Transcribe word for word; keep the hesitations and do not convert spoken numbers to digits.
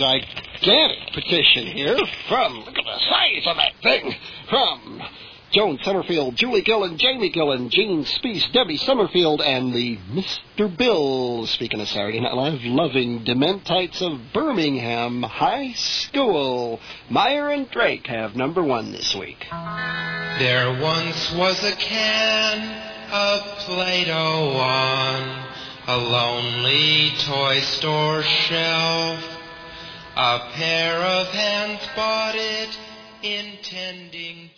gigantic petition here from, look at the size of that thing, from Joan Summerfield, Julie Gillen, Jamie Gillen, Gene Speece, Debbie Summerfield, and the Mister Bill, speaking of Saturday Night Live, loving Dementites of Birmingham High School. Meyer and Drake have number one this week. There once was a can of Play-Doh on a lonely toy store shelf. A pair of hands bought it, intending